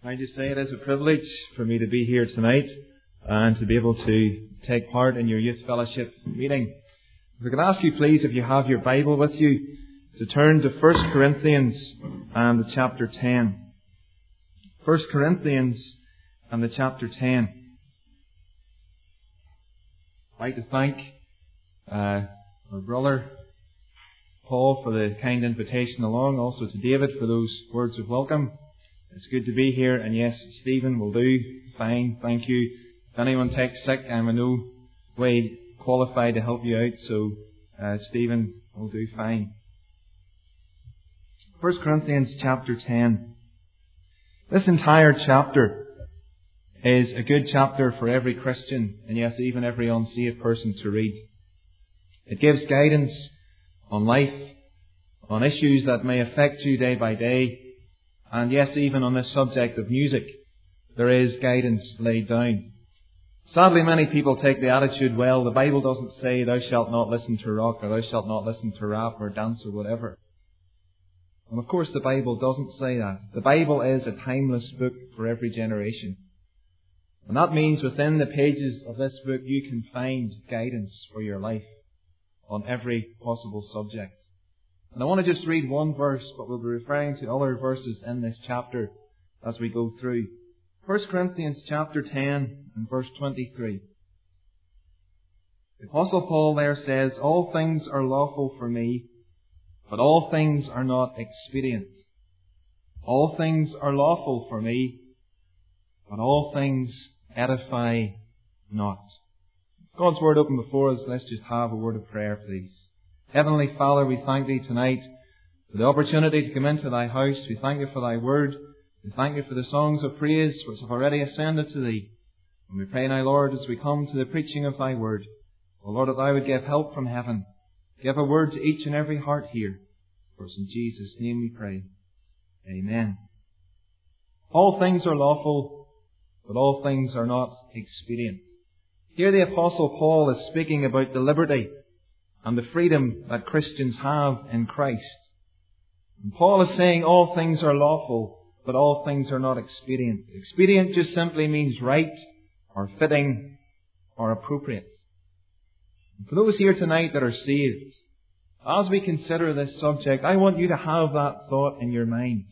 I just say it is a privilege for me to be here tonight and to be able to take part in your youth fellowship meeting. If I could ask you please, if you have your Bible with you, to turn to 1 Corinthians and the chapter 10. 1 Corinthians and the chapter 10. I'd like to thank our brother Paul for the kind invitation along, also to David for those words of welcome. It's good to be here, and yes, Stephen will do fine, thank you. If anyone takes sick, I'm in no way qualified to help you out, so Stephen will do fine. 1 Corinthians chapter 10. This entire chapter is a good chapter for every Christian, and yes, even every unsaved person to read. It gives guidance on life, on issues that may affect you day by day, and yes, even on this subject of music, there is guidance laid down. Sadly, many people take the attitude, well, the Bible doesn't say thou shalt not listen to rock, or thou shalt not listen to rap or dance or whatever. And of course the Bible doesn't say that. The Bible is a timeless book for every generation. And that means within the pages of this book you can find guidance for your life on every possible subject. And I want to just read one verse, but we'll be referring to other verses in this chapter as we go through. 1 Corinthians chapter 10 and verse 23. The Apostle Paul there says, all things are lawful for me, but all things are not expedient. All things are lawful for me, but all things edify not. God's Word open before us. Let's just have a word of prayer, please. Heavenly Father, we thank Thee tonight for the opportunity to come into Thy house. We thank Thee for Thy Word. We thank Thee for the songs of praise which have already ascended to Thee. And we pray now, Lord, as we come to the preaching of Thy Word, O Lord, that Thou would give help from heaven. Give a word to each and every heart here. For in Jesus' name we pray. Amen. All things are lawful, but all things are not expedient. Here the Apostle Paul is speaking about the liberty and the freedom that Christians have in Christ. And Paul is saying all things are lawful, but all things are not expedient. Expedient just simply means right, or fitting, or appropriate. And for those here tonight that are saved, as we consider this subject, I want you to have that thought in your minds.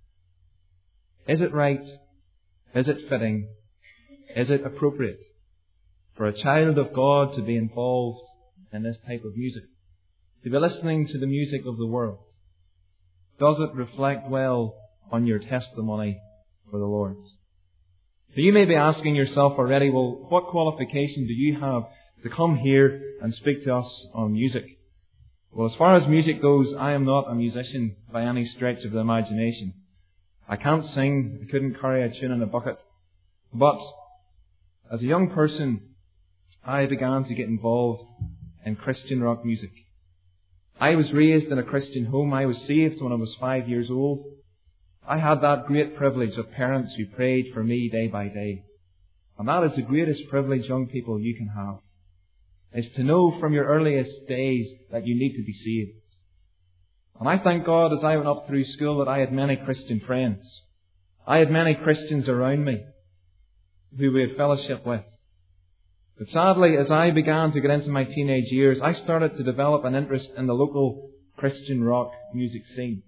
Is it right? Is it fitting? Is it appropriate for a child of God to be involved in this type of music? To be listening to the music of the world? Does it reflect well on your testimony for the Lord? So you may be asking yourself already, well, what qualification do you have to come here and speak to us on music? Well, as far as music goes, I am not a musician by any stretch of the imagination. I can't sing, I couldn't carry a tune in a bucket. But as a young person, I began to get involved in Christian rock music. I was raised in a Christian home. I was saved when I was 5 years old. I had that great privilege of parents who prayed for me day by day. And that is the greatest privilege, young people, you can have. Is to know from your earliest days that you need to be saved. And I thank God as I went up through school that I had many Christian friends. I had many Christians around me who we had fellowship with. But sadly, as I began to get into my teenage years, I started to develop an interest in the local Christian rock music scene.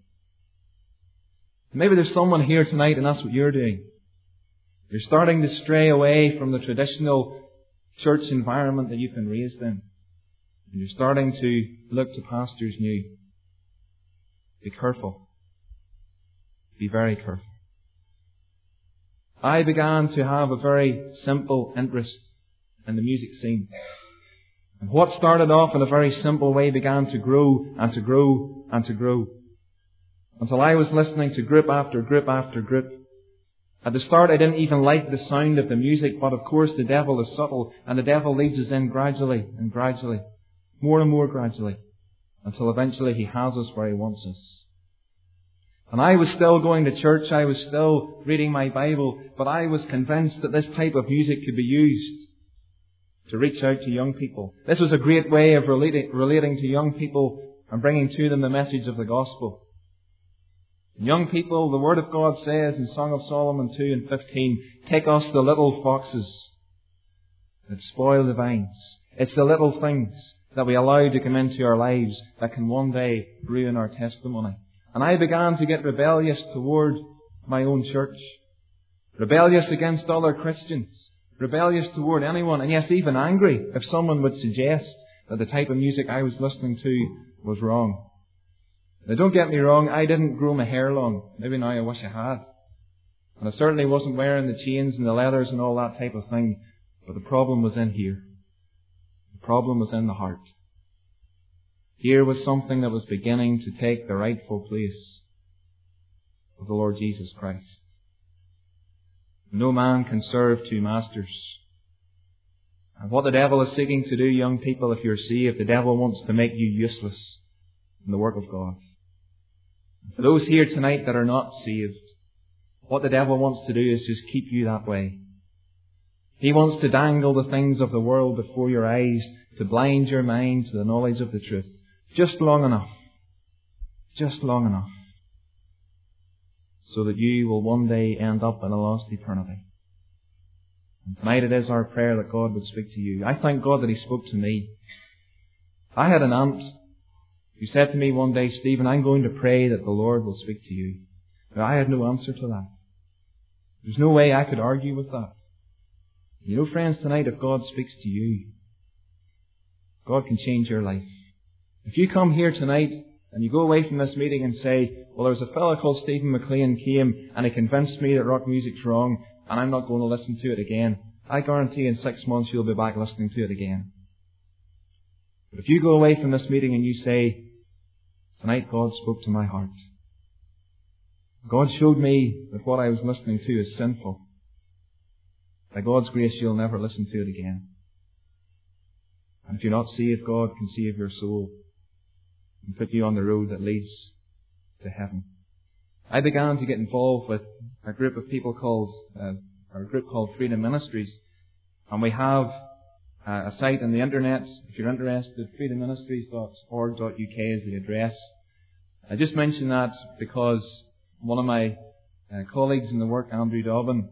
Maybe there's someone here tonight and that's what you're doing. You're starting to stray away from the traditional church environment that you've been raised in. And you're starting to look to pastors new. Be careful. Be very careful. I began to have a very simple interest in the music scene. And what started off in a very simple way began to grow and to grow and to grow. Until I was listening to group after group after group. At the start I didn't even like the sound of the music, but of course the devil is subtle and the devil leads us in gradually and gradually, more and more gradually, until eventually he has us where he wants us. And I was still going to church, I was still reading my Bible, but I was convinced that this type of music could be used to reach out to young people. This was a great way of relating to young people and bringing to them the message of the gospel. Young people, the Word of God says in Song of Solomon 2:15, take us the little foxes that spoil the vines. It's the little things that we allow to come into our lives that can one day ruin our testimony. And I began to get rebellious toward my own church. Rebellious against other Christians. Rebellious toward anyone. And yes, even angry if someone would suggest that the type of music I was listening to was wrong. Now don't get me wrong, I didn't grow my hair long. Maybe now I wish I had. And I certainly wasn't wearing the chains and the leathers and all that type of thing. But the problem was in here. The problem was in the heart. Here was something that was beginning to take the rightful place of the Lord Jesus Christ. No man can serve two masters. And what the devil is seeking to do, young people, if you're saved, the devil wants to make you useless in the work of God. For those here tonight that are not saved, what the devil wants to do is just keep you that way. He wants to dangle the things of the world before your eyes to blind your mind to the knowledge of the truth. Just long enough. Just long enough. So that you will one day end up in a lost eternity. And tonight it is our prayer that God would speak to you. I thank God that He spoke to me. I had an aunt who said to me one day, Stephen, I'm going to pray that the Lord will speak to you. But I had no answer to that. There's no way I could argue with that. You know, friends, tonight if God speaks to you, God can change your life. If you come here tonight and you go away from this meeting and say, well, there's a fellow called Stephen McLean came and he convinced me that rock music's wrong and I'm not going to listen to it again, I guarantee in 6 months you'll be back listening to it again. But if you go away from this meeting and you say, tonight God spoke to my heart. God showed me that what I was listening to is sinful. By God's grace, you'll never listen to it again. And if you're not saved, God can save your soul and put you on the road that leads to heaven. I began to get involved with a group of people called Freedom Ministries. And we have a site on the internet, if you're interested, freedomministries.org.uk is the address. I just mention that because one of my colleagues in the work, Andrew Dobbin,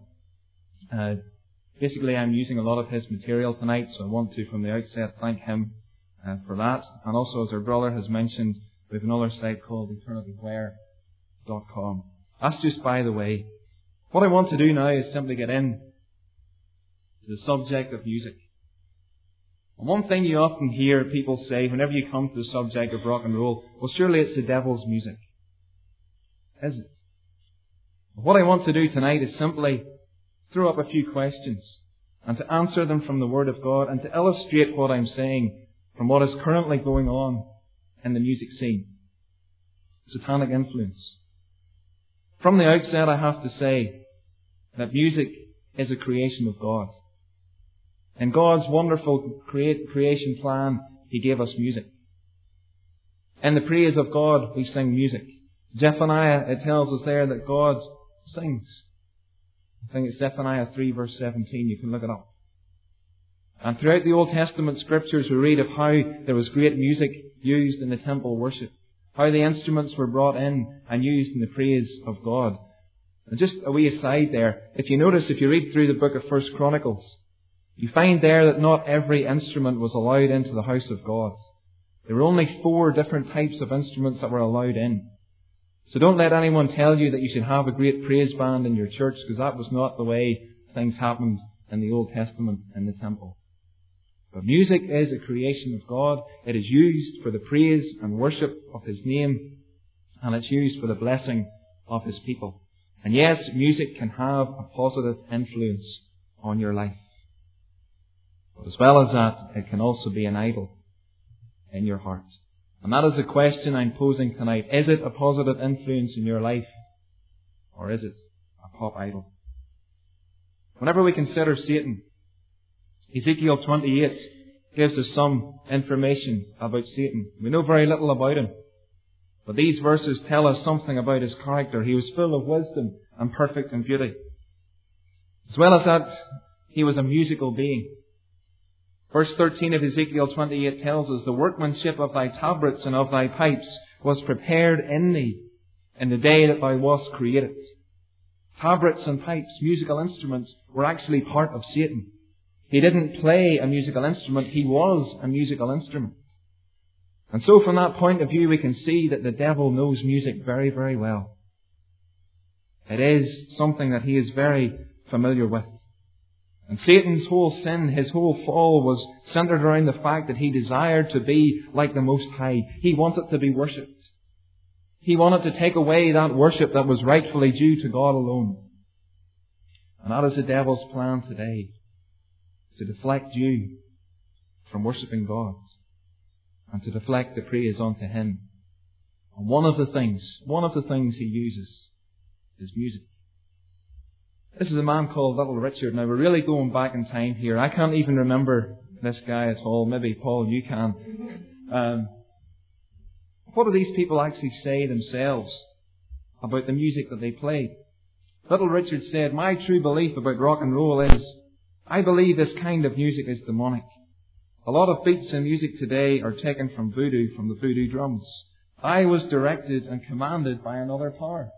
basically I'm using a lot of his material tonight, so I want to, from the outset, thank him for that. And also, as our brother has mentioned, we have another site called eternitywhere.com. That's just by the way. What I want to do now is simply get in to the subject of music. And one thing you often hear people say whenever you come to the subject of rock and roll, well, surely it's the devil's music. Is it? What I want to do tonight is simply throw up a few questions and to answer them from the Word of God and to illustrate what I'm saying from what is currently going on in the music scene. Satanic influence. From the outset, I have to say that music is a creation of God. In God's wonderful creation plan, He gave us music. In the praise of God, we sing music. Zephaniah, it tells us there that God sings. I think it's Zephaniah 3 verse 17. You can look it up. And throughout the Old Testament scriptures we read of how there was great music used in the temple worship. How the instruments were brought in and used in the praise of God. And just a wee aside there, if you notice, if you read through the book of 1 Chronicles, you find there that not every instrument was allowed into the house of God. There were only 4 different types of instruments that were allowed in. So don't let anyone tell you that you should have a great praise band in your church, because that was not the way things happened in the Old Testament in the temple. But music is a creation of God. It is used for the praise and worship of His name, and it's used for the blessing of His people. And yes, music can have a positive influence on your life. But as well as that, it can also be an idol in your heart. And that is the question I'm posing tonight. Is it a positive influence in your life? Or is it a pop idol? Whenever we consider Satan, Ezekiel 28 gives us some information about Satan. We know very little about him. But these verses tell us something about his character. He was full of wisdom and perfect in beauty. As well as that, he was a musical being. Verse 13 of Ezekiel 28 tells us, the workmanship of thy tabrets and of thy pipes was prepared in thee. in the day that thou wast created. Tabrets and pipes, musical instruments, were actually part of Satan. He didn't play a musical instrument, he was a musical instrument. And so from that point of view, we can see that the devil knows music very, very well. It is something that he is very familiar with. And Satan's whole sin, his whole fall, was centered around the fact that he desired to be like the Most High. He wanted to be worshipped. He wanted to take away that worship that was rightfully due to God alone. And that is the devil's plan today, to deflect you from worshipping God and to deflect the praise onto him. And one of the things he uses is music. This is a man called Little Richard. Now, we're really going back in time here. I can't even remember this guy at all. Maybe, Paul, you can. What do these people actually say themselves about the music that they played? Little Richard said, "My true belief about rock and roll is, I believe this kind of music is demonic. A lot of beats in music today are taken from voodoo, from the voodoo drums. I was directed and commanded by another power.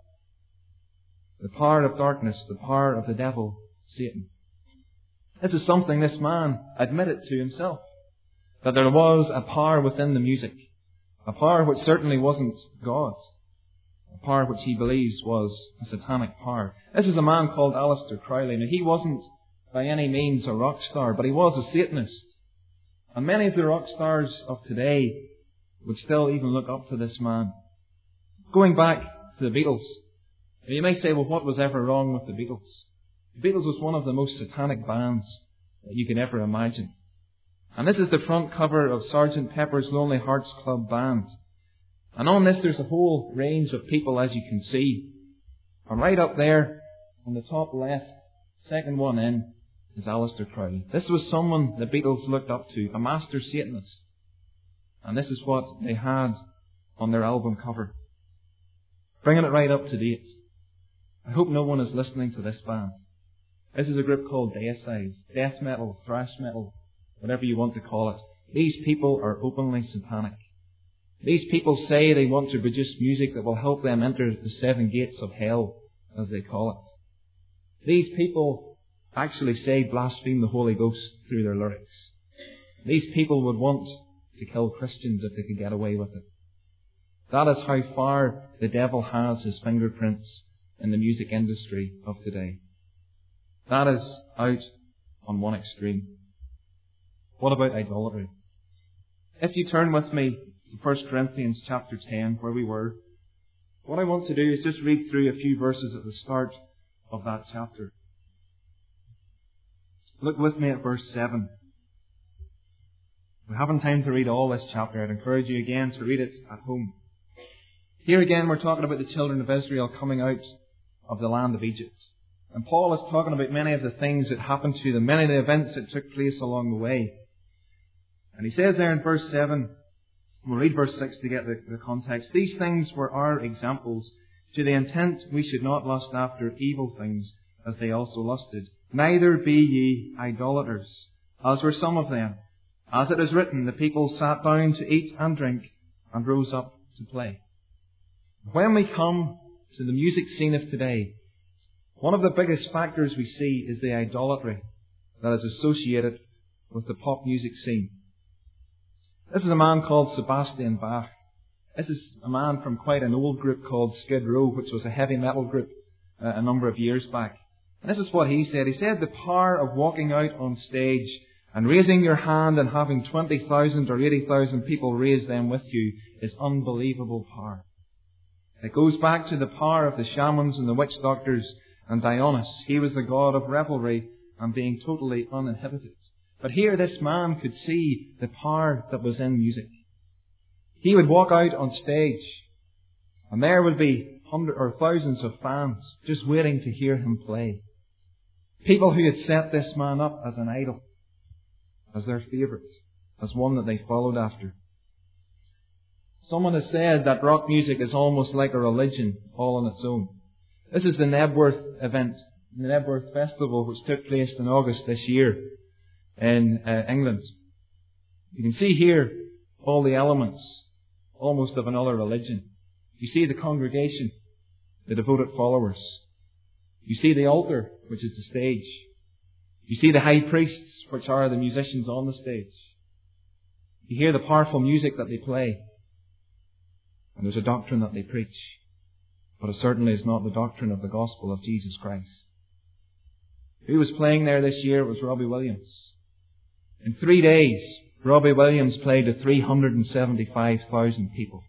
The power of darkness, the power of the devil, Satan." This is something this man admitted to himself. That there was a power within the music. A power which certainly wasn't God. A power which he believes was a satanic power. This is a man called Aleister Crowley. Now, he wasn't by any means a rock star, but he was a Satanist. And many of the rock stars of today would still even look up to this man. Going back to the Beatles, you may say, well, what was ever wrong with the Beatles? The Beatles was one of the most satanic bands that you could ever imagine. And this is the front cover of Sgt. Pepper's Lonely Hearts Club Band. And on this there's a whole range of people, as you can see. And right up there, on the top left, second one in, is Aleister Crowley. This was someone the Beatles looked up to, a master Satanist. And this is what they had on their album cover. Bringing it right up to date. I hope no one is listening to this band. This is a group called Deicide. Death metal, thrash metal, whatever you want to call it. These people are openly satanic. These people say they want to produce music that will help them enter the 7 gates of hell, as they call it. These people actually say blaspheme the Holy Ghost through their lyrics. These people would want to kill Christians if they could get away with it. That is how far the devil has his fingerprints in the music industry of today. That is out on one extreme. What about idolatry? If you turn with me to 1 Corinthians chapter 10, where we were, what I want to do is just read through a few verses at the start of that chapter. Look with me at verse 7. We haven't time to read all this chapter. I'd encourage you again to read it at home. Here again we're talking about the children of Israel coming out of the land of Egypt. And Paul is talking about many of the things that happened to them, many of the events that took place along the way. And he says there in verse 7, we'll read verse 6 to get the context. These things were our examples, to the intent we should not lust after evil things, as they also lusted. Neither be ye idolaters, as were some of them. As it is written, the people sat down to eat and drink, and rose up to play. When we come to the music scene of today, one of the biggest factors we see is the idolatry that is associated with the pop music scene. This is a man called Sebastian Bach. This is a man from quite an old group called Skid Row, which was a heavy metal group a number of years back. And this is what he said. He said the power of walking out on stage and raising your hand and having 20,000 or 80,000 people raise them with you is unbelievable power. It goes back to the power of the shamans and the witch doctors and Dionysus. He was the god of revelry and being totally uninhibited. But here this man could see the power that was in music. He would walk out on stage and there would be hundreds or thousands of fans just waiting to hear him play. People who had set this man up as an idol, as their favourite, as one that they followed after. Someone has said that rock music is almost like a religion all on its own. This is the Knebworth event, the Knebworth Festival, which took place in August this year in England. You can see here all the elements, almost of another religion. You see the congregation the devoted followers. You see the altar, which is the stage. You see the high priests, which are the musicians on the stage. You hear the powerful music that they play. And there's a doctrine that they preach. But it certainly is not the doctrine of the gospel of Jesus Christ. Who was playing there this year? It was Robbie Williams. In 3 days, Robbie Williams played to 375,000 people.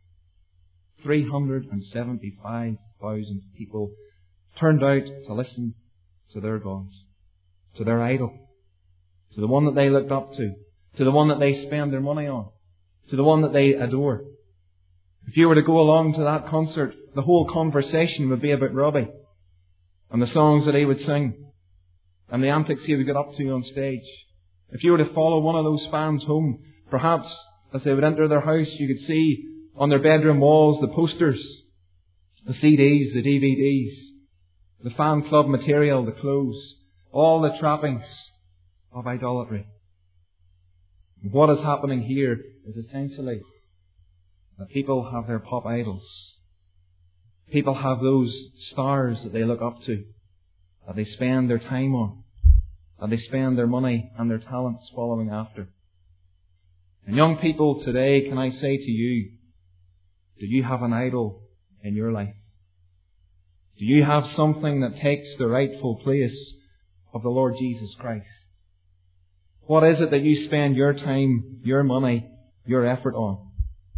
375,000 people turned out to listen to their God, to their idol, to the one that they looked up to the one that they spend their money on, to the one that they adore. If you were to go along to that concert, the whole conversation would be about Robbie and the songs that he would sing and the antics he would get up to on stage. If you were to follow one of those fans home, perhaps as they would enter their house, you could see on their bedroom walls the posters, the CDs, the DVDs, the fan club material, the clothes, all the trappings of idolatry. What is happening here is essentially that people have their pop idols. People have those stars that they look up to, that they spend their time on, that they spend their money and their talents following after. And young people today, can I say to you, do you have an idol in your life? Do you have something that takes the rightful place of the Lord Jesus Christ? What is it that you spend your time, your money, your effort on?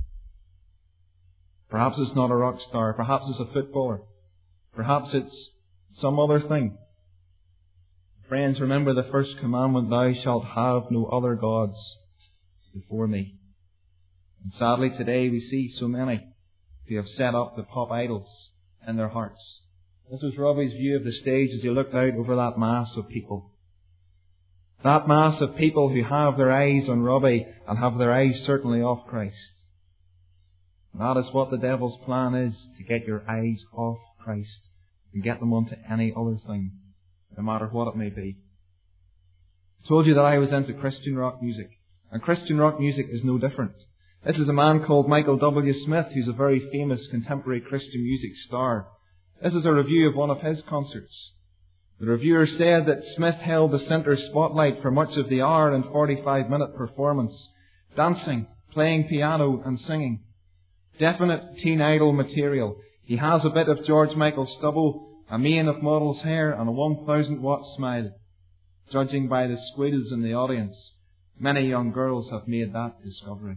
Perhaps it's not a rock star. Perhaps it's a footballer. Perhaps it's some other thing. Friends, remember the first commandment, thou shalt have no other gods before me. And sadly today we see so many who have set up the pop idols in their hearts. This was Robbie's view of the stage as he looked out over that mass of people. That mass of people who have their eyes on Robbie and have their eyes certainly off Christ. And that is what the devil's plan is, to get your eyes off Christ and get them onto any other thing, no matter what it may be. I told you that I was into Christian rock music, and Christian rock music is no different. This is a man called Michael W. Smith, who's a very famous contemporary Christian music star. This is a review of one of his concerts. The reviewer said that Smith held the centre spotlight for much of the hour and 45-minute performance, dancing, playing piano and singing. Definite teen idol material. He has a bit of George Michael stubble, a mane of model's hair and a 1,000-watt smile. Judging by the squeals in the audience, many young girls have made that discovery.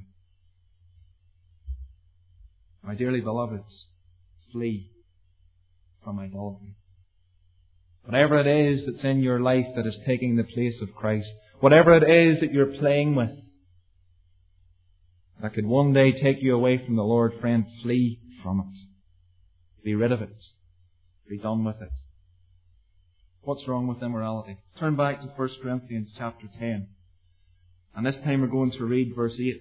My dearly beloveds, flee from idolatry. Whatever it is that's in your life that is taking the place of Christ, whatever it is that you're playing with, that could one day take you away from the Lord, friend, flee from it. Be rid of it. Be done with it. What's wrong with immorality? Turn back to 1 Corinthians chapter 10. And this time we're going to read verse 8. It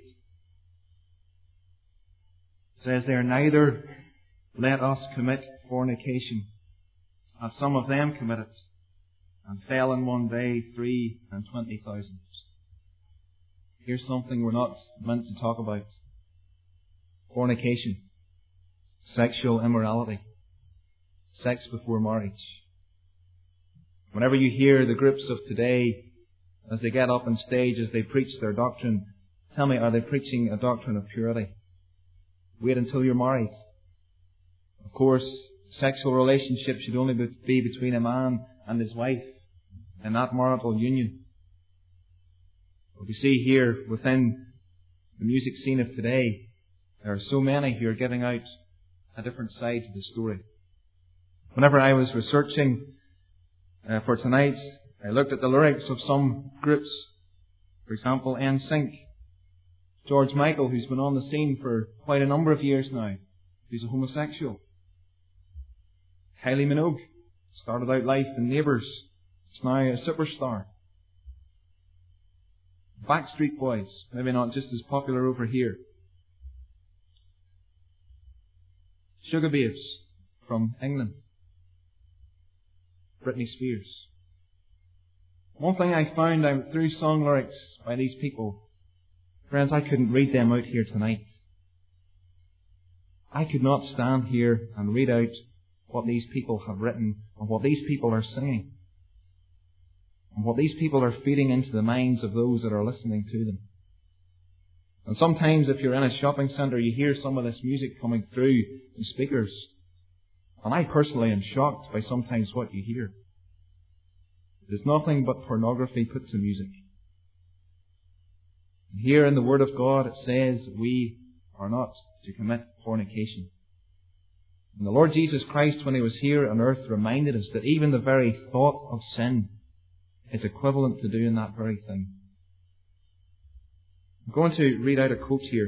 says there, neither let us commit fornication, as some of them committed, and fell in one day 23,000. Here's something we're not meant to talk about. Fornication. Sexual immorality. Sex before marriage. Whenever you hear the groups of today, as they get up on stage, as they preach their doctrine, tell me, are they preaching a doctrine of purity? Wait until you're married. Of course, sexual relationship should only be between a man and his wife in that marital union. But we see here within the music scene of today, there are so many who are giving out a different side to the story. Whenever I was researching for tonight, I looked at the lyrics of some groups. For example, NSYNC. George Michael, who's been on the scene for quite a number of years now, who's a homosexual. Kylie Minogue started out life in Neighbours. Is now a superstar. Backstreet Boys, maybe not just as popular over here. Sugar Babes from England. Britney Spears. One thing I found out through song lyrics by these people, friends, I couldn't read them out here tonight. I could not stand here and read out what these people have written and what these people are singing and what these people are feeding into the minds of those that are listening to them. And sometimes if you're in a shopping centre, you hear some of this music coming through the speakers. And I personally am shocked by sometimes what you hear. It is nothing but pornography put to music. And here in the Word of God it says we are not to commit fornication. And the Lord Jesus Christ, when He was here on earth, reminded us that even the very thought of sin is equivalent to doing that very thing. I'm going to read out a quote here.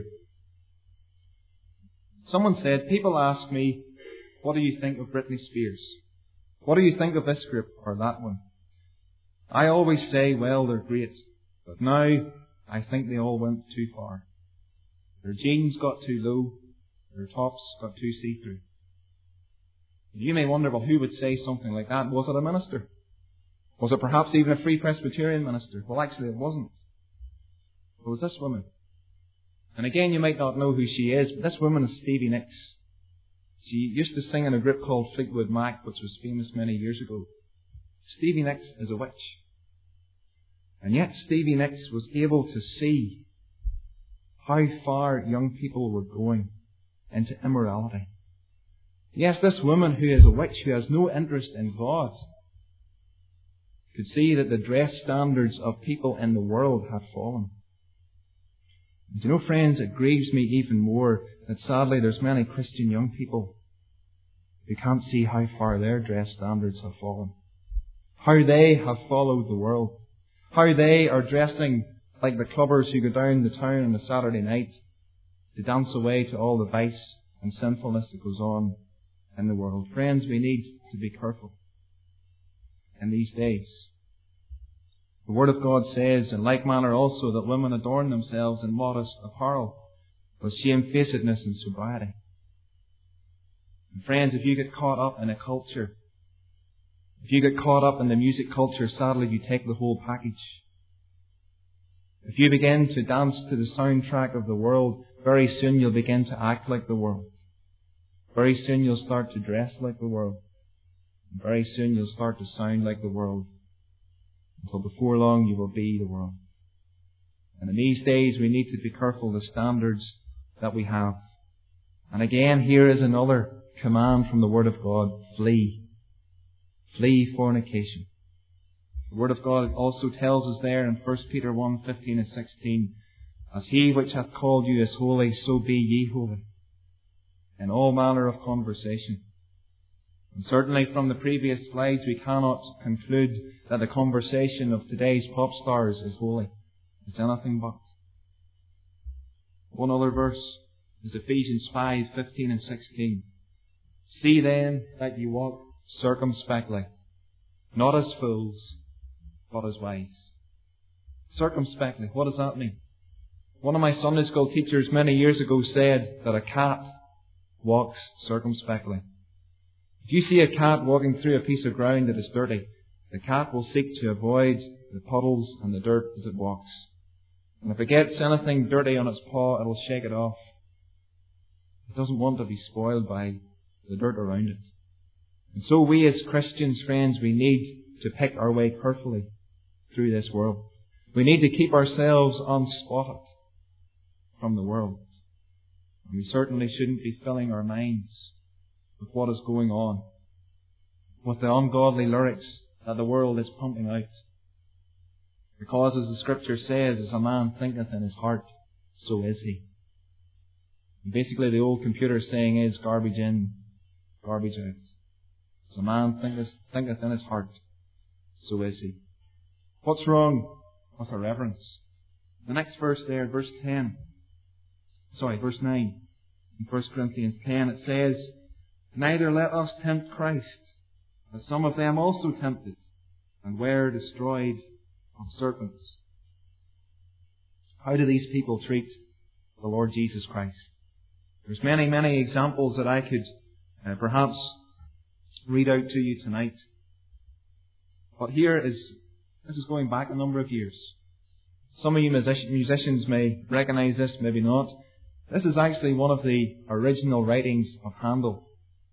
Someone said, people ask me, what do you think of Britney Spears? What do you think of this group or that one? I always say, well, they're great. But now, I think they all went too far. Their jeans got too low. Their tops got too see-through. You may wonder, well, who would say something like that? Was it a minister? Was it perhaps even a Free Presbyterian minister? Well, actually it wasn't. It was this woman. And again, you might not know who she is, but this woman is Stevie Nicks. She used to sing in a group called Fleetwood Mac, which was famous many years ago. Stevie Nicks is a witch. And yet Stevie Nicks was able to see how far young people were going into immorality. Yes, this woman who is a witch, who has no interest in God, could see that the dress standards of people in the world had fallen. And you know, friends, it grieves me even more that sadly there's many Christian young people who can't see how far their dress standards have fallen. How they have followed the world. How they are dressing like the clubbers who go down the town on a Saturday night to dance away to all the vice and sinfulness that goes on in the world. Friends, we need to be careful in these days. The Word of God says, in like manner also, that women adorn themselves in modest apparel, with shamefacedness and sobriety. And friends, if you get caught up in a culture, if you get caught up in the music culture, sadly you take the whole package. If you begin to dance to the soundtrack of the world, very soon you'll begin to act like the world. Very soon you'll start to dress like the world. And very soon you'll start to sound like the world. Until before long you will be the world. And in these days we need to be careful of the standards that we have. And again, here is another command from the Word of God. Flee. Flee fornication. The Word of God also tells us there in 1 Peter 1:15 and 16, as He which hath called you is holy, so be ye holy, in all manner of conversation. And certainly from the previous slides we cannot conclude that the conversation of today's pop stars is holy. It's anything but. One other verse is Ephesians 5:15 and 16. See then that you walk circumspectly, not as fools, but as wise. Circumspectly, what does that mean? One of my Sunday school teachers many years ago said that a cat walks circumspectly. If you see a cat walking through a piece of ground that is dirty, the cat will seek to avoid the puddles and the dirt as it walks. And if it gets anything dirty on its paw, it'll shake it off. It doesn't want to be spoiled by the dirt around it. And so we as Christians, friends, we need to pick our way carefully through this world. We need to keep ourselves unspotted from the world. And we certainly shouldn't be filling our minds with what is going on, with the ungodly lyrics that the world is pumping out. Because as the Scripture says, as a man thinketh in his heart, so is he. And basically the old computer saying is garbage in, garbage out. As a man thinketh in his heart, so is he. What's wrong with our reverence? The next verse there, verse 9, in 1 Corinthians 10, it says, neither let us tempt Christ, as some of them also tempted, and were destroyed of serpents. How do these people treat the Lord Jesus Christ? There's many, many examples that I could perhaps read out to you tonight. But this is going back a number of years. Some of you musicians may recognize this, maybe not. This is actually one of the original writings of Handel.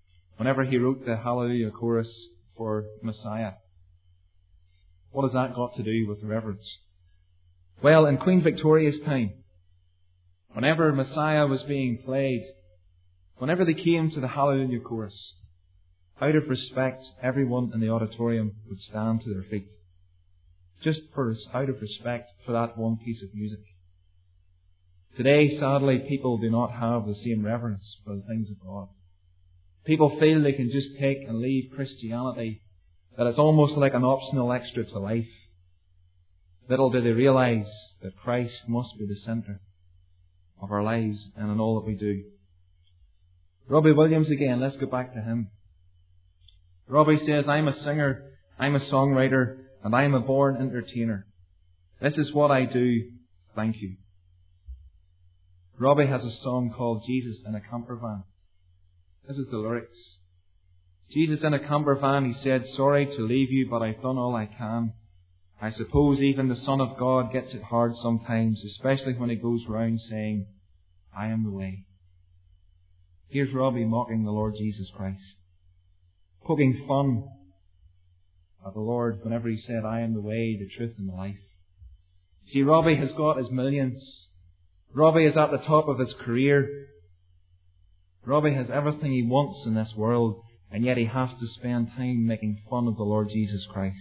whenever he wrote the Hallelujah chorus for Messiah. What has that got to do with reverence? Well, in Queen Victoria's time, whenever Messiah was being played, whenever they came to the Hallelujah chorus, out of respect, everyone in the auditorium would stand to their feet. Just out of respect for that one piece of music. Today, sadly, people do not have the same reverence for the things of God. People feel they can just take and leave Christianity, that it's almost like an optional extra to life. Little do they realize that Christ must be the centre of our lives and in all that we do. Robbie Williams again, let's go back to him. Robbie says, I'm a singer, I'm a songwriter, and I'm a born entertainer. This is what I do, thank you. Robbie has a song called Jesus in a Camper Van. This is the lyrics. Jesus in a camper van, he said, sorry to leave you, but I've done all I can. I suppose even the Son of God gets it hard sometimes, especially when he goes round saying, I am the way. Here's Robbie mocking the Lord Jesus Christ, poking fun at the Lord whenever he said, I am the way, the truth, and the life. See, Robbie has got his millions. Robbie is at the top of his career. Robbie has everything he wants in this world, and yet he has to spend time making fun of the Lord Jesus Christ.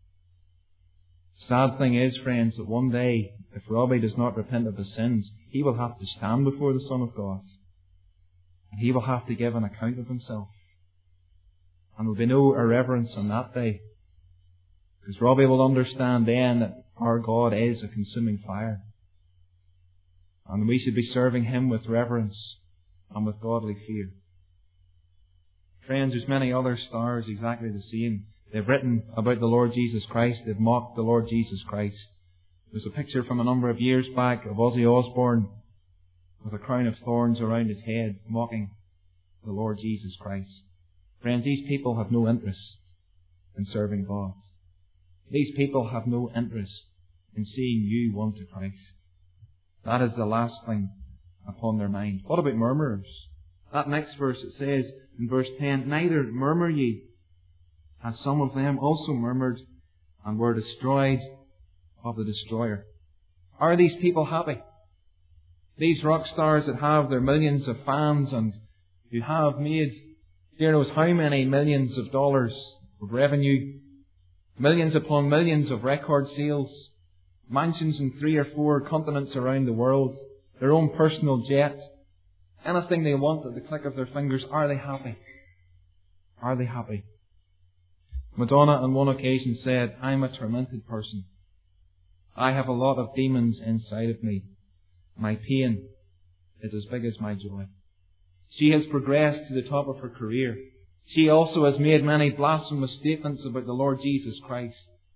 Sad thing is, friends, that one day, if Robbie does not repent of his sins, he will have to stand before the Son of God. And he will have to give an account of himself. And there will be no irreverence on that day. Because Robbie will understand then that our God is a consuming fire. And we should be serving Him with reverence and with godly fear. Friends, there's many other stars exactly the same. They've written about the Lord Jesus Christ. They've mocked the Lord Jesus Christ. There's a picture from a number of years back of Ozzy Osbourne with a crown of thorns around his head, mocking the Lord Jesus Christ. Friends, these people have no interest in serving God. These people have no interest in seeing you won to Christ. That is the last thing upon their mind. What about murmurers? That next verse, it says in verse 10, neither murmur ye, as some of them also murmured and were destroyed of the destroyer. Are these people happy? These rock stars that have their millions of fans and who have made dear knows how many millions of dollars of revenue, millions upon millions of record sales, mansions in 3 or 4 continents around the world, their own personal jet, anything they want at the click of their fingers, are they happy? Are they happy? Madonna on one occasion said, I'm a tormented person. I have a lot of demons inside of me. My pain is as big as my joy. She has progressed to the top of her career. She also has made many blasphemous statements about the Lord Jesus Christ.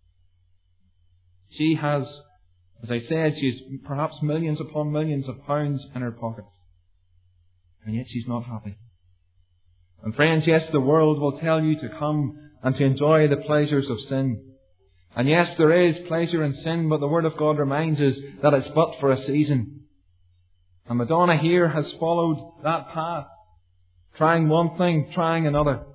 She has, as I said, she has perhaps millions upon millions of pounds in her pocket. And yet she's not happy. And friends, yes, the world will tell you to come and to enjoy the pleasures of sin. And yes, there is pleasure in sin, but the Word of God reminds us that it's but for a season. And Madonna here has followed that path, trying one thing, trying another,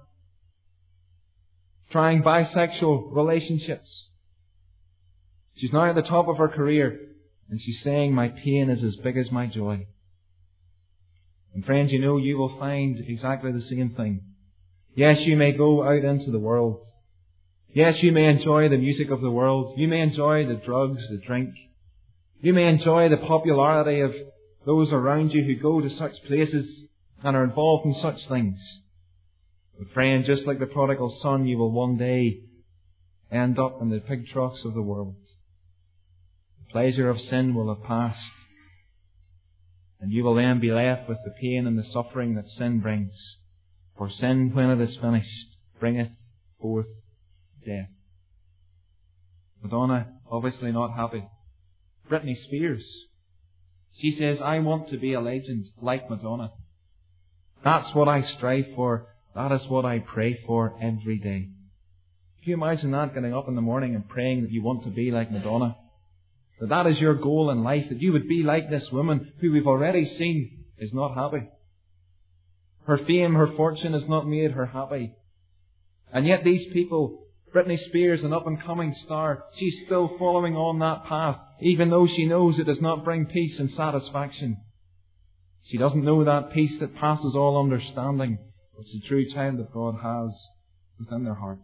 trying bisexual relationships. She's now at the top of her career, and she's saying, my pain is as big as my joy. And friends, you know, you will find exactly the same thing. Yes, you may go out into the world. Yes, you may enjoy the music of the world. You may enjoy the drugs, the drink. You may enjoy the popularity of those around you who go to such places and are involved in such things. But friend, just like the prodigal son, you will one day end up in the pig troughs of the world. The pleasure of sin will have passed, and you will then be left with the pain and the suffering that sin brings. For sin, when it is finished, bringeth forth death. Madonna, obviously not happy. Britney Spears, she says, I want to be a legend like Madonna. That's what I strive for. That is what I pray for every day. Can you imagine that, getting up in the morning and praying that you want to be like Madonna? That is your goal in life, that you would be like this woman who we've already seen is not happy. Her fame, her fortune has not made her happy. And yet these people, Britney Spears, an up-and-coming star, she's still following on that path, even though she knows it does not bring peace and satisfaction. She doesn't know that peace that passes all understanding, which the true child of God has within their heart.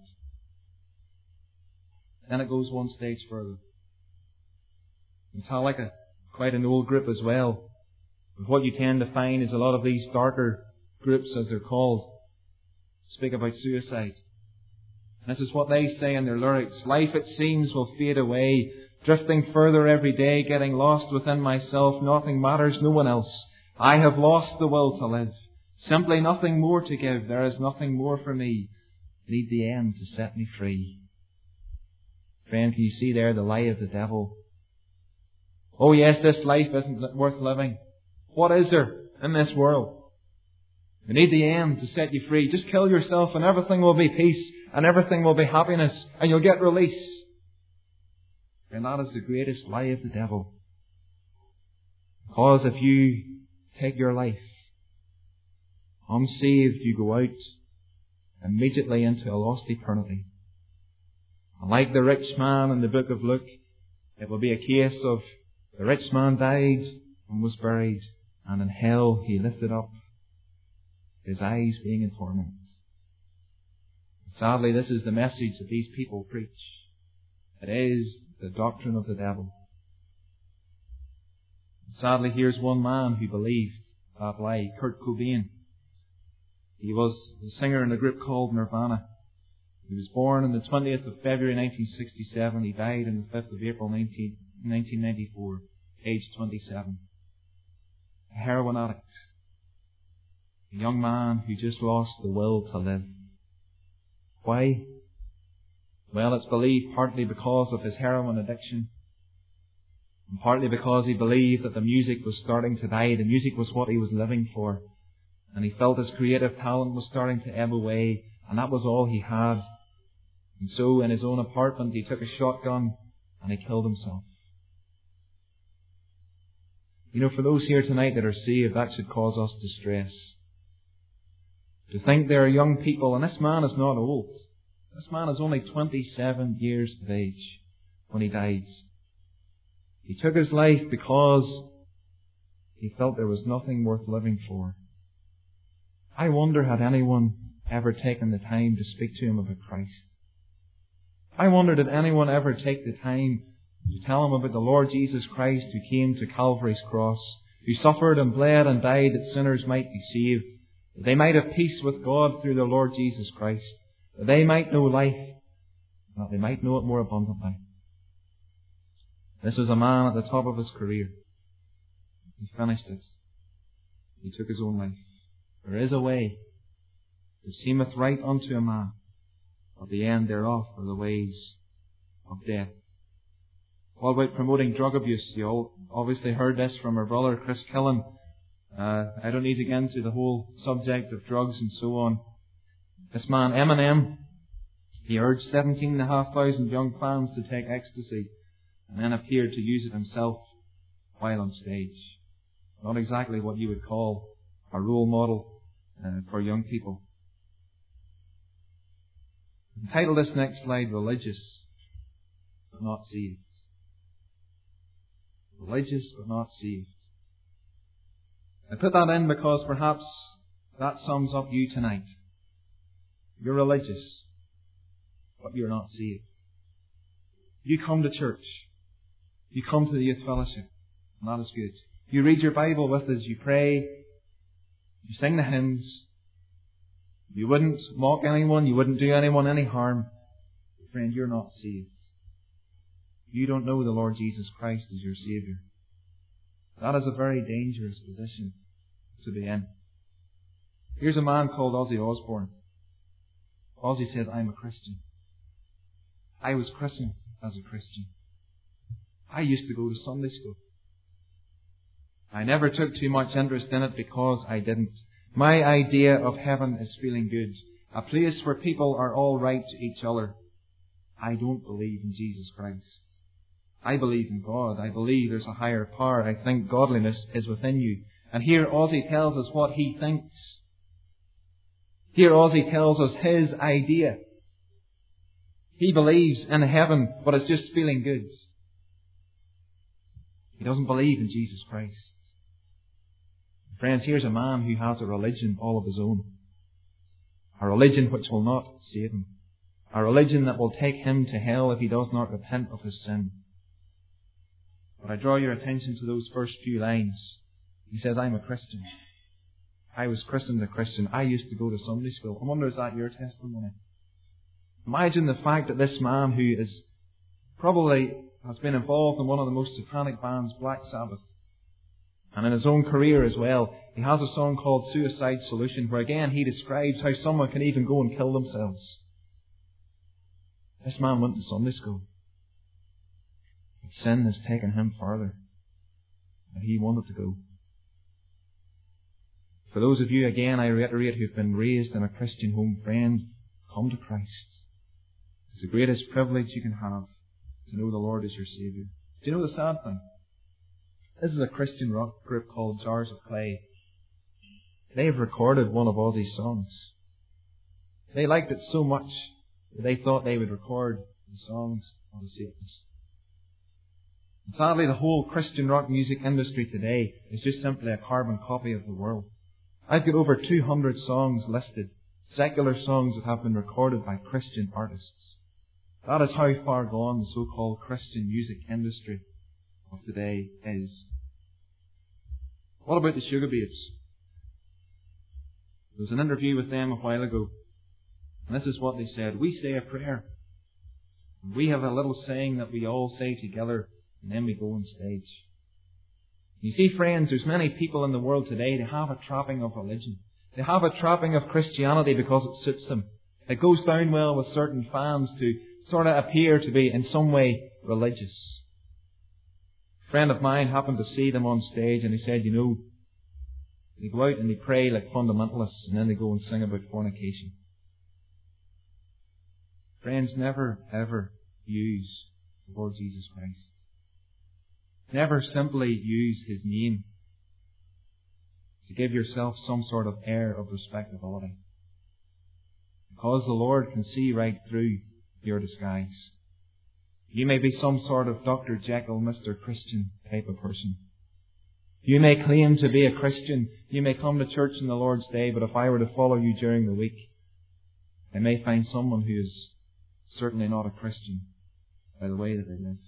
Then it goes one stage further. Metallica, quite an old group as well. But what you tend to find is a lot of these darker groups, as they're called, speak about suicide. And this is what they say in their lyrics. Life, it seems, will fade away, drifting further every day, getting lost within myself. Nothing matters, no one else. I have lost the will to live. Simply nothing more to give. There is nothing more for me. Need the end to set me free. Friend, can you see there the lie of the devil? Oh yes, this life isn't worth living. What is there in this world? We need the end to set you free. Just kill yourself and everything will be peace and everything will be happiness and you'll get release. And that is the greatest lie of the devil. Because if you take your life unsaved, you go out immediately into a lost eternity. And like the rich man in the book of Luke, it will be a case of the rich man died and was buried, and in hell he lifted up, his eyes being in torment. Sadly, this is the message that these people preach. It is the doctrine of the devil. Sadly, here's one man who believed that lie, Kurt Cobain. He was the singer in a group called Nirvana. He was born on the 20th of February 1967. He died on the 5th of April 1994, aged 27. A heroin addict. A young man who just lost the will to live. Why? Well, it's believed partly because of his heroin addiction, and partly because he believed that the music was starting to die. The music was what he was living for. And he felt his creative talent was starting to ebb away, and that was all he had. And so in his own apartment he took a shotgun and he killed himself. You know, for those here tonight that are saved, that should cause us distress. To think there are young people, and this man is not old. This man is only 27 years of age when he died. He took his life because he felt there was nothing worth living for. I wonder, had anyone ever taken the time to speak to him about Christ? I wonder, did anyone ever take the time to tell him about the Lord Jesus Christ who came to Calvary's cross, who suffered and bled and died that sinners might be saved, that they might have peace with God through their Lord Jesus Christ, that they might know life, that they might know it more abundantly. This was a man at the top of his career. He finished it. He took his own life. There is a way that seemeth right unto a man, but the end thereof are the ways of death. What about promoting drug abuse? You all obviously heard this from our brother Chris Killen. I don't need to get into the whole subject of drugs and so on. This man, Eminem, he urged 17,500 young fans to take ecstasy and then appeared to use it himself while on stage. Not exactly what you would call a role model for young people. Entitle this next slide, Religious but Not Saved. Religious but not saved. I put that in because perhaps that sums up you tonight. You're religious, but you're not saved. You come to church. You come to the youth fellowship, and that is good. You read your Bible with us, you pray, you sing the hymns. You wouldn't mock anyone, you wouldn't do anyone any harm. But friend, you're not saved. You don't know the Lord Jesus Christ as your Saviour. That is a very dangerous position to be in. Here's a man called Ozzy Osbourne. Ozzy said, I'm a Christian. I was christened as a Christian. I used to go to Sunday school. I never took too much interest in it because I didn't. My idea of heaven is feeling good. A place where people are all right to each other. I don't believe in Jesus Christ. I believe in God. I believe there's a higher power. I think godliness is within you. And here Ozzy tells us what he thinks. Here Ozzy tells us his idea. He believes in heaven, but is just feeling good. He doesn't believe in Jesus Christ. Friends, here's a man who has a religion all of his own. A religion which will not save him. A religion that will take him to hell if he does not repent of his sin. But I draw your attention to those first few lines. He says, I'm a Christian. I was christened a Christian. I used to go to Sunday school. I wonder, is that your testimony? Imagine the fact that this man who is probably has been involved in one of the most satanic bands, Black Sabbath, and in his own career as well, he has a song called Suicide Solution, where again he describes how someone can even go and kill themselves. This man went to Sunday school. But sin has taken him further than he wanted to go. For those of you, again, I reiterate, who've been raised in a Christian home, friend, come to Christ. It's the greatest privilege you can have, to know the Lord as your Saviour. Do you know the sad thing? This is a Christian rock group called Jars of Clay. They've recorded one of Ozzy's songs. They liked it so much that they thought they would record the songs of the Satanist. And sadly, the whole Christian rock music industry today is just simply a carbon copy of the world. I've got over 200 songs listed, secular songs that have been recorded by Christian artists. That is how far gone the so-called Christian music industry of today is. What about the Sugar Babes? There was an interview with them a while ago, and this is what they said. We say a prayer. We have a little saying that we all say together, and then we go on stage. You see, friends, there's many people in the world today, they have a trapping of religion. They have a trapping of Christianity because it suits them. It goes down well with certain fans to sort of appear to be in some way religious. A friend of mine happened to see them on stage, and he said, you know, they go out and they pray like fundamentalists, and then they go and sing about fornication. Friends, never ever use the Lord Jesus Christ. Never simply use His name to give yourself some sort of air of respectability. Because the Lord can see right through your disguise. You may be some sort of Dr. Jekyll, Mr. Christian type of person. You may claim to be a Christian. You may come to church on the Lord's Day, but if I were to follow you during the week, I may find someone who is certainly not a Christian by the way that they live.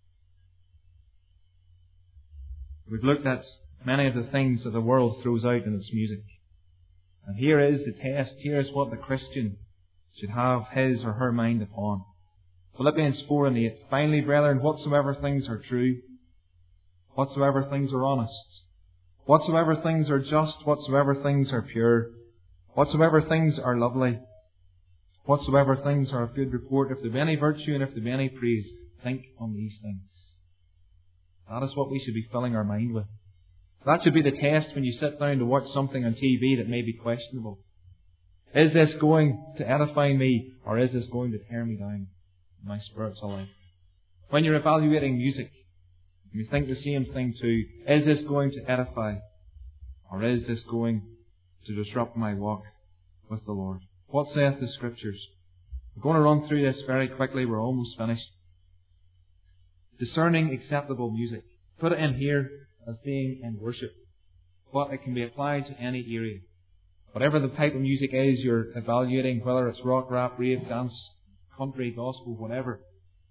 We've looked at many of the things that the world throws out in its music. And here is the test. Here is what the Christian should have his or her mind upon. Philippians 4:8. Finally, brethren, whatsoever things are true, whatsoever things are honest, whatsoever things are just, whatsoever things are pure, whatsoever things are lovely, whatsoever things are of good report, if there be any virtue and if there be any praise, think on these things. That is what we should be filling our mind with. That should be the test when you sit down to watch something on TV that may be questionable. Is this going to edify me, or is this going to tear me down in my spiritual life? When you're evaluating music, you think the same thing too. Is this going to edify, or is this going to disrupt my walk with the Lord? What saith the Scriptures? We're going to run through this very quickly. We're almost finished. Discerning acceptable music. Put it in here as being in worship. But it can be applied to any area. Whatever the type of music is you're evaluating, whether it's rock, rap, rave, dance, country, gospel, whatever.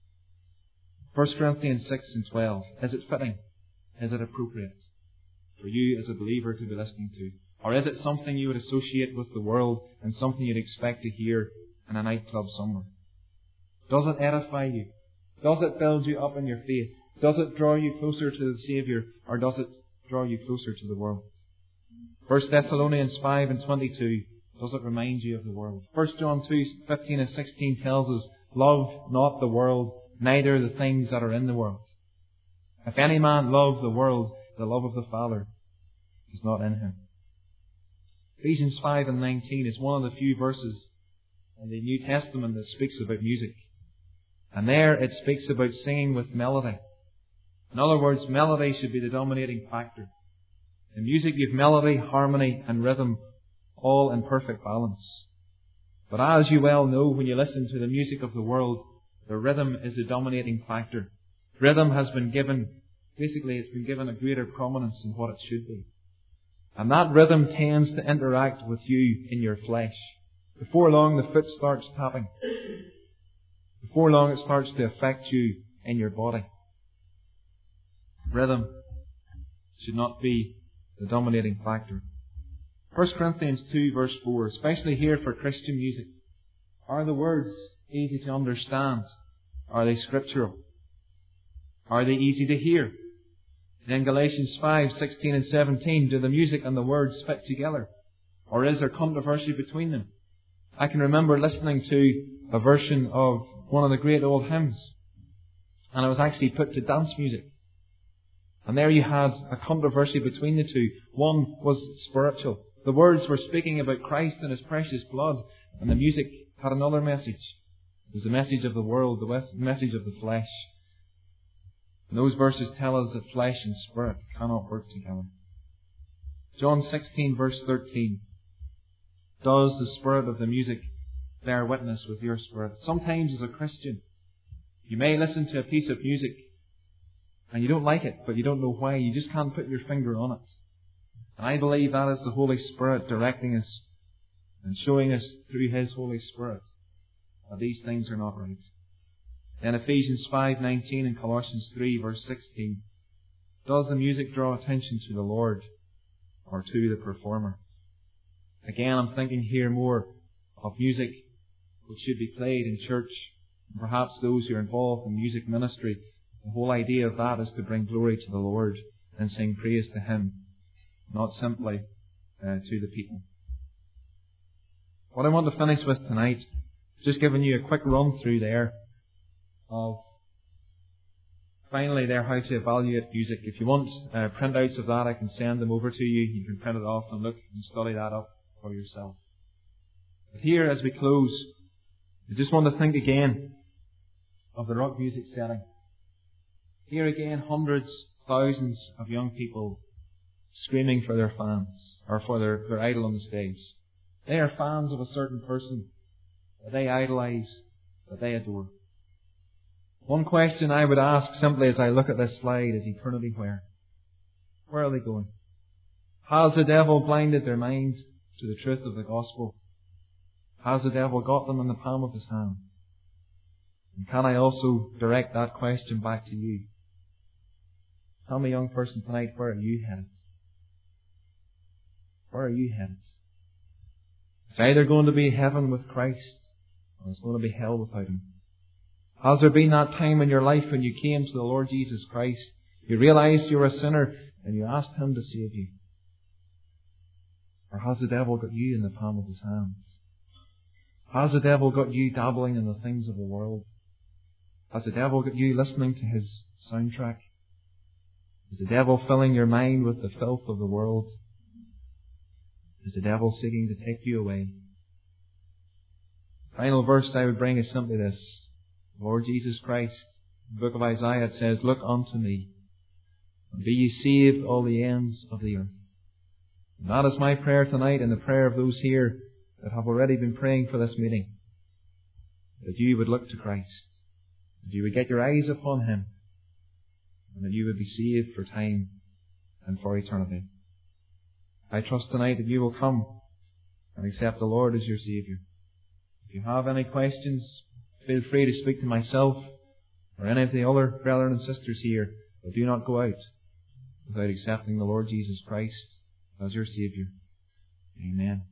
1 Corinthians 6:12. Is it fitting? Is it appropriate for you as a believer to be listening to? Or is it something you would associate with the world and something you'd expect to hear in a nightclub somewhere? Does it edify you? Does it build you up in your faith? Does it draw you closer to the Saviour, or does it draw you closer to the world? 1 Thessalonians 5:22. Does it remind you of the world? 1 John 2:15 and 16 tells us, love not the world, neither the things that are in the world. If any man love the world, the love of the Father is not in him. Ephesians 5:19 is one of the few verses in the New Testament that speaks about music. And there it speaks about singing with melody. In other words, melody should be the dominating factor. In music you've melody, harmony and rhythm all in perfect balance. But as you well know, when you listen to the music of the world, the rhythm is the dominating factor. Rhythm has been given, basically it's been given a greater prominence than what it should be. And that rhythm tends to interact with you in your flesh. Before long the foot starts tapping. Before long it starts to affect you in your body. Rhythm should not be the dominating factor. 1 Corinthians 2 verse 4, especially here for Christian music. Are the words easy to understand? Are they scriptural? Are they easy to hear? And in Galatians 5:16 and 17, do the music and the words fit together? Or is there controversy between them? I can remember listening to a version of one of the great old hymns, and it was actually put to dance music. And there you had a controversy between the two. One was spiritual. The words were speaking about Christ and His precious blood, and the music had another message. It was the message of the world, the message of the flesh. And those verses tell us that flesh and spirit cannot work together. John 16 verse 13. Does the spirit of the music bear witness with your spirit? Sometimes as a Christian, you may listen to a piece of music and you don't like it, but you don't know why. You just can't put your finger on it. And I believe that is the Holy Spirit directing us and showing us through His Holy Spirit that these things are not right. In Ephesians 5:19 and Colossians 3 verse 16, does the music draw attention to the Lord or to the performer? Again, I'm thinking here more of music which should be played in church. And perhaps those who are involved in music ministry, the whole idea of that is to bring glory to the Lord and sing praise to Him, not simply to the people. What I want to finish with tonight, just giving you a quick run through there of finally there how to evaluate music. If you want printouts of that, I can send them over to you. You can print it off and look and study that up for yourself. But here, as we close, I just want to think again of the rock music setting. Here again, hundreds, thousands of young people screaming for their fans, or for their idol on the stage. They are fans of a certain person that they idolize, that they adore. One question I would ask simply as I look at this slide is eternity where? Where are they going? Has the devil blinded their minds to the truth of the gospel? Has the devil got them in the palm of his hand? And can I also direct that question back to you? Tell me, young person, tonight, where are you headed? Where are you headed? It's either going to be heaven with Christ, or it's going to be hell without Him. Has there been that time in your life when you came to the Lord Jesus Christ, you realized you were a sinner, and you asked Him to save you? Or has the devil got you in the palm of his hands? Has the devil got you dabbling in the things of the world? Has the devil got you listening to his soundtrack? Is the devil filling your mind with the filth of the world? Is the devil seeking to take you away? Final verse I would bring is simply this. Lord Jesus Christ, the book of Isaiah, it says, look unto me, and be ye saved all the ends of the earth. And that is my prayer tonight, and the prayer of those here that have already been praying for this meeting. That you would look to Christ, that you would get your eyes upon Him, and that you would be saved for time and for eternity. I trust tonight that you will come and accept the Lord as your Saviour. If you have any questions, feel free to speak to myself or any of the other brethren and sisters here, but do not go out without accepting the Lord Jesus Christ as your Saviour. Amen.